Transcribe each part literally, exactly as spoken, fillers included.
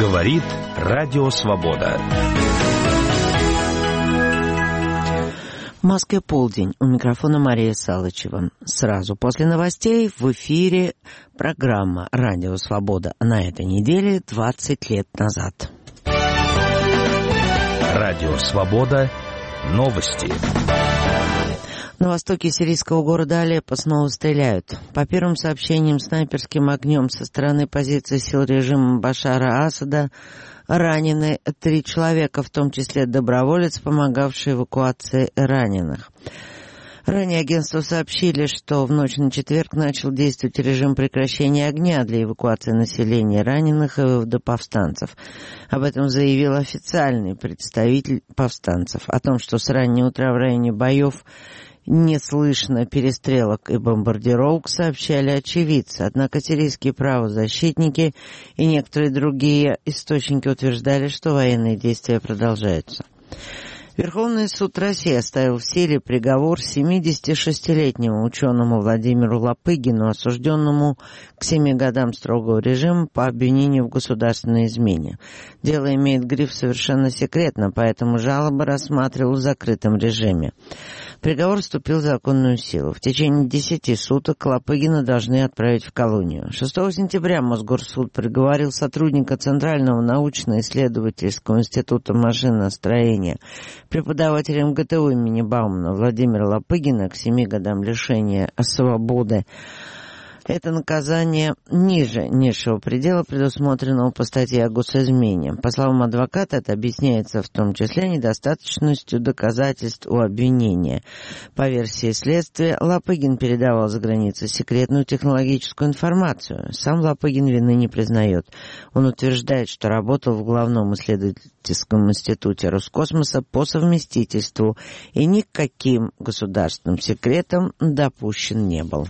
Говорит Радио Свобода. В Москве полдень. У микрофона Мария Салычева. Сразу после новостей в эфире программа «Радио Свобода» на этой неделе двадцать лет назад. Радио Свобода. Новости. На востоке сирийского города Алеппо снова стреляют. По первым сообщениям, снайперским огнем со стороны позиции сил режима Башара Асада ранены три человека, в том числе доброволец, помогавший эвакуации раненых. Ранее агентству сообщили, что в ночь на четверг начал действовать режим прекращения огня для эвакуации населения, раненых и вывода повстанцев. Об этом заявил официальный представитель повстанцев. О том, что с раннего утра в районе боев не слышно перестрелок и бомбардировок, сообщали очевидцы. Однако сирийские правозащитники и некоторые другие источники утверждали, что военные действия продолжаются. Верховный суд России оставил в силе приговор семидесятишестилетнему ученому Владимиру Лопыгину, осужденному к семи годам строгого режима по обвинению в государственной измене. Дело имеет гриф «совершенно секретно», поэтому жалоба рассматривалась в закрытом режиме. Приговор вступил в законную силу. В течение десяти суток Лопыгина должны отправить в колонию. шестого сентября Мосгорсуд приговорил сотрудника Центрального научно-исследовательского института машиностроения, преподавателя эм гэ тэ у имени Баумана Владимира Лопыгина к семи годам лишения свободы. Это наказание ниже низшего предела, предусмотренного по статье о госизмене. По словам адвоката, это объясняется в том числе недостаточностью доказательств у обвинения. По версии следствия, Лопыгин передавал за границу секретную технологическую информацию. Сам Лопыгин вины не признает. Он утверждает, что работал в Главном исследовательском институте Роскосмоса по совместительству и ни к каким государственным секретам допущен не был.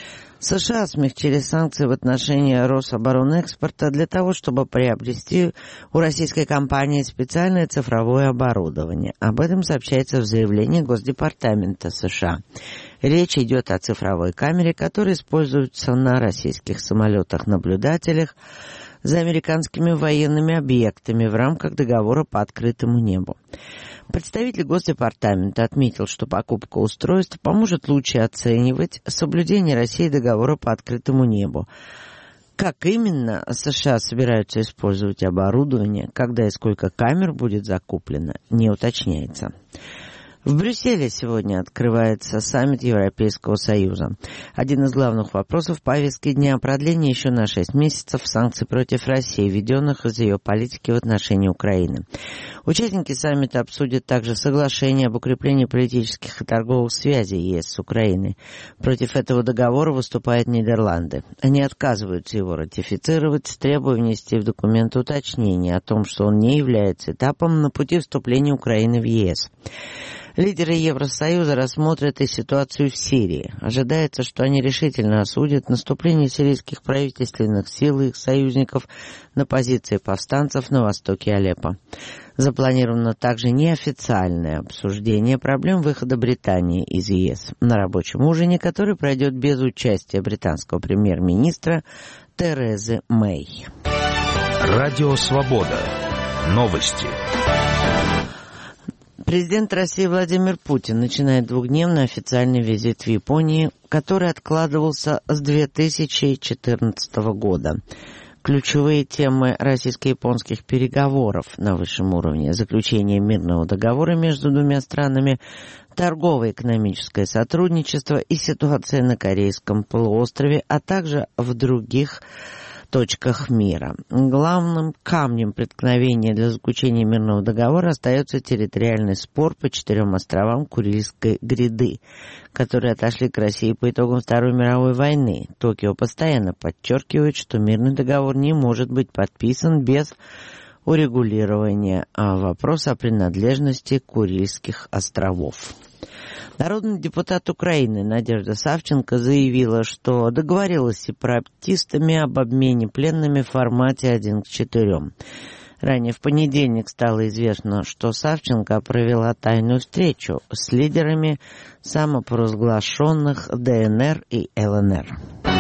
США смягчили санкции в отношении Рособоронэкспорта для того, чтобы приобрести у российской компании специальное цифровое оборудование. Об этом сообщается в заявлении Госдепартамента США. Речь идет о цифровой камере, которая используется на российских самолетах-наблюдателях за американскими военными объектами в рамках договора по открытому небу. Представитель Госдепартамента отметил, что покупка устройств поможет лучше оценивать соблюдение России договора по открытому небу. Как именно США собираются использовать оборудование, когда и сколько камер будет закуплено, не уточняется. В Брюсселе сегодня открывается саммит Европейского Союза. Один из главных вопросов повестки дня – продление еще на шесть месяцев санкций против России, введенных из ее политики в отношении Украины. Участники саммита обсудят также соглашение об укреплении политических и торговых связей ЕС с Украиной. Против этого договора выступают Нидерланды. Они отказываются его ратифицировать, требуя внести в документ уточнение о том, что он не является этапом на пути вступления Украины в ЕС. Лидеры Евросоюза рассмотрят и ситуацию в Сирии. Ожидается, что они решительно осудят наступление сирийских правительственных сил и их союзников на позиции повстанцев на востоке Алеппо. Запланировано также неофициальное обсуждение проблем выхода Британии из ЕС на рабочем ужине, который пройдет без участия британского премьер-министра Терезы Мэй. Радио Свобода. Новости. Президент России Владимир Путин начинает двухдневный официальный визит в Японию, который откладывался с две тысячи четырнадцатого года. Ключевые темы российско-японских переговоров на высшем уровне: заключение мирного договора между двумя странами, торгово-экономическое сотрудничество и ситуация на Корейском полуострове, а также в других точках мира. Главным камнем преткновения для заключения мирного договора остается территориальный спор по четырем островам Курильской гряды, которые отошли к России по итогам Второй мировой войны. Токио постоянно подчеркивает, что мирный договор не может быть подписан без урегулирования вопроса о принадлежности Курильских островов. Народный депутат Украины Надежда Савченко заявила, что договорилась с сепаратистами об обмене пленными в формате один к четырем. Ранее в понедельник стало известно, что Савченко провела тайную встречу с лидерами самопровозглашенных ДНР и ЛНР.